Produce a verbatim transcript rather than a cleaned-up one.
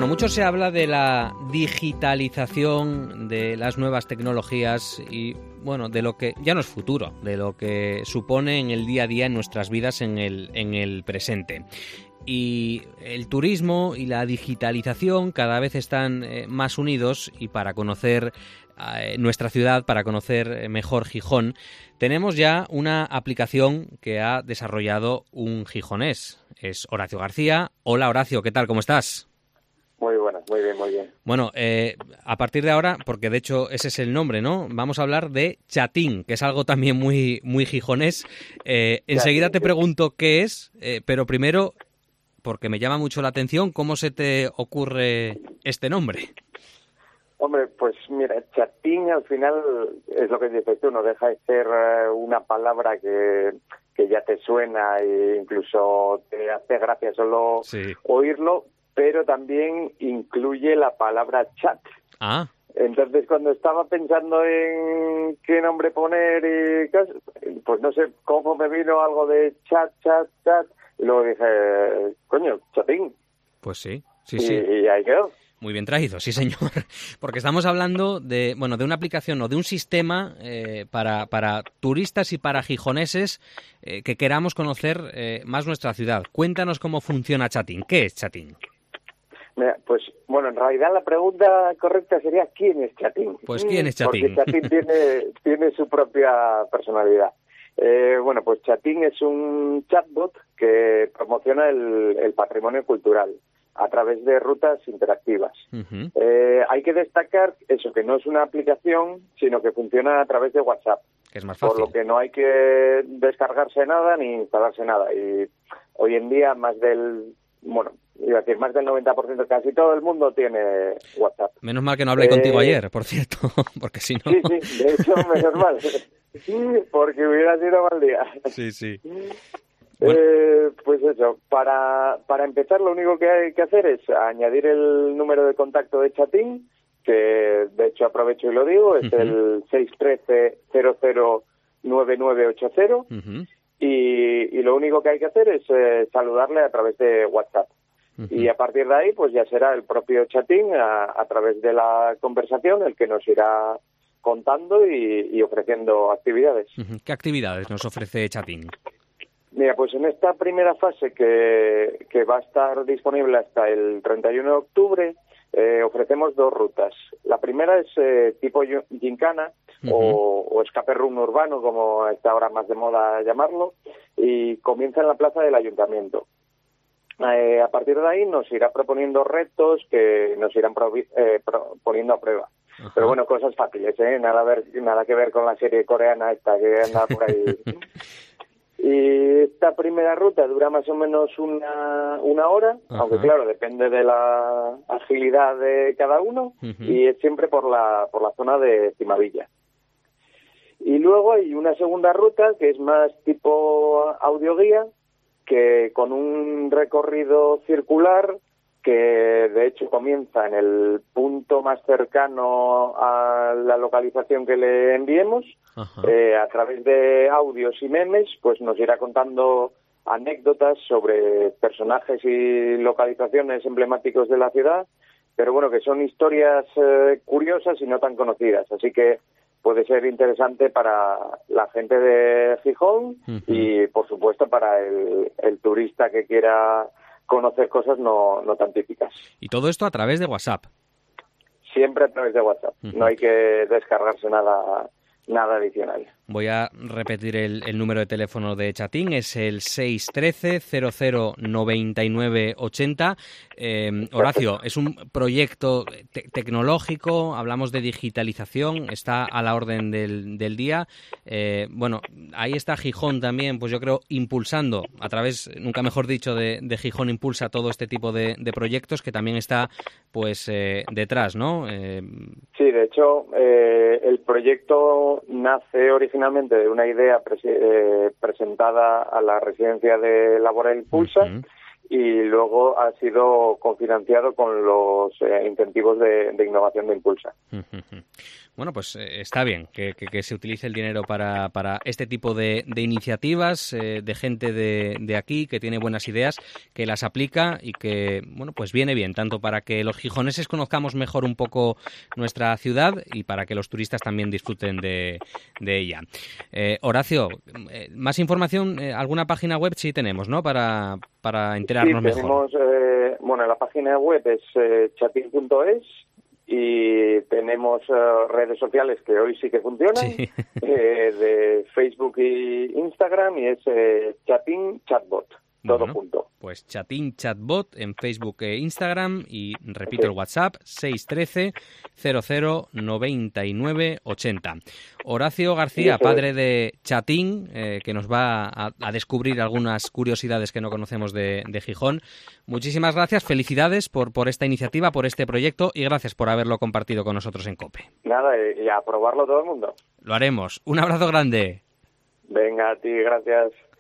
mucho se habla de la digitalización, de las nuevas tecnologías y, bueno, de lo que ya no es futuro, de lo que supone en el día a día en nuestras vidas en el, en el presente. Y el turismo y la digitalización cada vez están eh, más unidos, y para conocer eh, nuestra ciudad, para conocer mejor Gijón, tenemos ya una aplicación que ha desarrollado un gijonés. Es Horacio García. Hola, Horacio, ¿qué tal? ¿Cómo estás? Muy buenas, muy bien, muy bien. Bueno, eh, a partir de ahora, porque de hecho ese es el nombre, ¿no? Vamos a hablar de Chatín, que es algo también muy, muy gijonés. Eh, enseguida te pregunto qué es, eh, pero primero, porque me llama mucho la atención, ¿cómo se te ocurre este nombre? Hombre, pues mira, Chatín al final es lo que dices tú, no deja de ser una palabra que, que ya te suena e incluso te hace gracia solo sí. oírlo, pero también incluye la palabra chat. Ah. Entonces, cuando estaba pensando en qué nombre poner, y pues no sé cómo me vino algo de chat, chat, chat, y luego dije, coño, Chatín. Pues sí, sí, y, sí. Y ahí quedó. Muy bien traído, sí señor, porque estamos hablando de, bueno, de una aplicación o de un sistema eh, para, para turistas y para gijoneses eh, que queramos conocer eh, más nuestra ciudad. Cuéntanos cómo funciona Chatín. ¿Qué es Chatín? Mira, pues bueno, en realidad la pregunta correcta sería ¿quién es Chatín? Pues ¿quién es Chatín? Porque Chatín tiene, tiene su propia personalidad. Eh, bueno, pues Chatín es un chatbot que promociona el, el patrimonio cultural a través de rutas interactivas. Uh-huh. Eh, hay que destacar eso, que no es una aplicación, sino que funciona a través de WhatsApp. Que es más fácil. Por lo que no hay que descargarse nada ni instalarse nada. Y hoy en día más del, bueno, iba a decir, más del noventa por ciento, casi todo el mundo tiene WhatsApp. Menos mal que no hablé eh... contigo ayer, por cierto, porque si no... Sí, sí, de hecho, menos mal, porque hubiera sido mal día. Sí, sí. Bueno. Eh, pues eso, para, para empezar lo único que hay que hacer es añadir el número de contacto de Chatín, que de hecho aprovecho y lo digo, es uh-huh. el seis uno tres cero cero nueve nueve ocho cero uh-huh. y, y lo único que hay que hacer es eh, saludarle a través de WhatsApp. Uh-huh. Y a partir de ahí pues ya será el propio Chatín a, a través de la conversación el que nos irá contando y, y ofreciendo actividades. Uh-huh. ¿Qué actividades nos ofrece Chatín? Mira, pues en esta primera fase que, que va a estar disponible hasta el treinta y uno de octubre, eh, ofrecemos dos rutas. La primera es eh, tipo gincana uh-huh. o, o escape room urbano, como está ahora más de moda llamarlo, y comienza en la plaza del ayuntamiento. Eh, a partir de ahí nos irá proponiendo retos que nos irán provi- eh, pro- poniendo a prueba. Uh-huh. Pero bueno, cosas fáciles, ¿eh? Nada, ver, nada que ver con la serie coreana esta que anda por ahí. Y esta primera ruta dura más o menos una, una hora, uh-huh. aunque claro, depende de la agilidad de cada uno, uh-huh. y es siempre por la, por la zona de Cimavilla. Y luego hay una segunda ruta que es más tipo audioguía, que con un recorrido circular que de hecho comienza en el punto más cercano a la localización que le enviemos, eh, a través de audios y memes, pues nos irá contando anécdotas sobre personajes y localizaciones emblemáticos de la ciudad, pero bueno, que son historias eh, curiosas y no tan conocidas, así que puede ser interesante para la gente de Gijón uh-huh. y por supuesto para el, el turista que quiera conocer cosas no, no tan típicas. Y todo esto a través de WhatsApp. Siempre a través de WhatsApp. Uh-huh. No hay que descargarse nada, nada adicional. Voy a repetir el, el número de teléfono de Chatín, es el seis uno tres cero cero nueve nueve ocho cero. Eh, Horacio, es un proyecto te- tecnológico, hablamos de digitalización, está a la orden del, del día. Eh, bueno, ahí está Gijón también, pues yo creo, impulsando, a través, nunca mejor dicho, de, de Gijón impulsa todo este tipo de, de proyectos que también está pues eh, detrás, ¿no? Eh... Sí, de hecho, eh, el proyecto nace originalmente de una idea pre- eh, presentada a la residencia de Laboral Impulsa uh-huh. y luego ha sido cofinanciado con los eh, incentivos de, de innovación de Impulsa. Uh-huh. Bueno, pues eh, está bien que, que, que se utilice el dinero para, para este tipo de, de iniciativas, eh, de gente de, de aquí que tiene buenas ideas, que las aplica y que, bueno, pues viene bien, tanto para que los gijoneses conozcamos mejor un poco nuestra ciudad y para que los turistas también disfruten de, de ella. Eh, Horacio, eh, más información, eh, alguna página web sí tenemos, ¿no? Para, para enterarnos sí, tenemos, mejor. Eh, bueno, la página web es eh, chatin punto es. Y tenemos uh, redes sociales que hoy sí que funcionan, sí. eh, de Facebook y Instagram, y es eh, Chatin Chatbot, todo bueno, junto. Pues Chatin Chatbot en Facebook e Instagram, y repito sí. el WhatsApp, seis uno tres, cero cero noventa y nueve ochenta. Horacio García, padre de Chatin, eh, que nos va a, a descubrir algunas curiosidades que no conocemos de, de Gijón. Muchísimas gracias, felicidades por, por esta iniciativa, por este proyecto, y gracias por haberlo compartido con nosotros en COPE. Nada, y a probarlo todo el mundo. Lo haremos. Un abrazo grande. Venga, a ti, gracias.